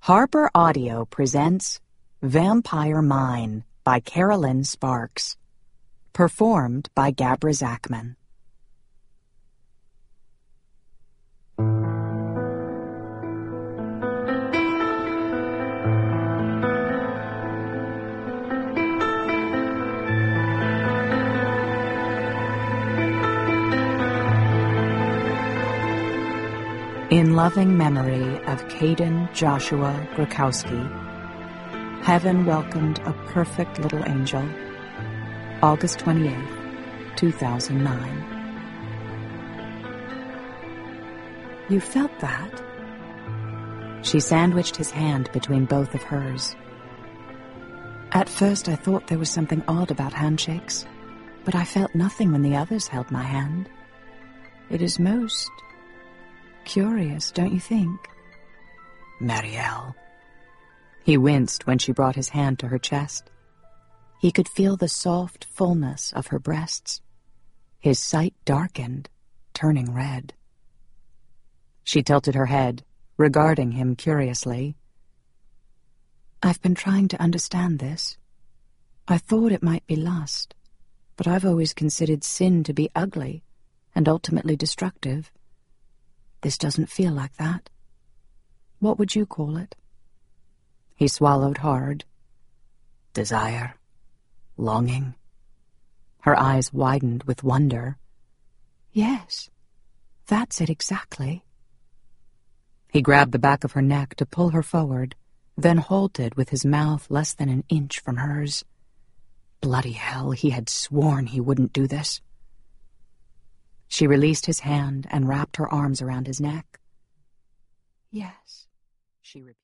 Harper Audio presents Vampire Mine by Carolyn Sparks. Performed by Gabra Zachman. In loving memory of Caden Joshua Grakowski, heaven welcomed a perfect little angel, August 28, 2009. You felt that? She sandwiched his hand between both of hers. At first I thought there was something odd about handshakes, but I felt nothing when the others held my hand. It is most curious, don't you think? Marielle. He winced when she brought his hand to her chest. He could feel the soft fullness of her breasts. His sight darkened, turning red. She tilted her head, regarding him curiously. I've been trying to understand this. I thought it might be lust, but I've always considered sin to be ugly and ultimately destructive. This doesn't feel like that. What would you call it? He swallowed hard. Desire. Longing. Her eyes widened with wonder. Yes, that's it exactly. He grabbed the back of her neck to pull her forward, then halted with his mouth less than an inch from hers. Bloody hell, he had sworn he wouldn't do this. She released his hand and wrapped her arms around his neck. Yes, she repeated.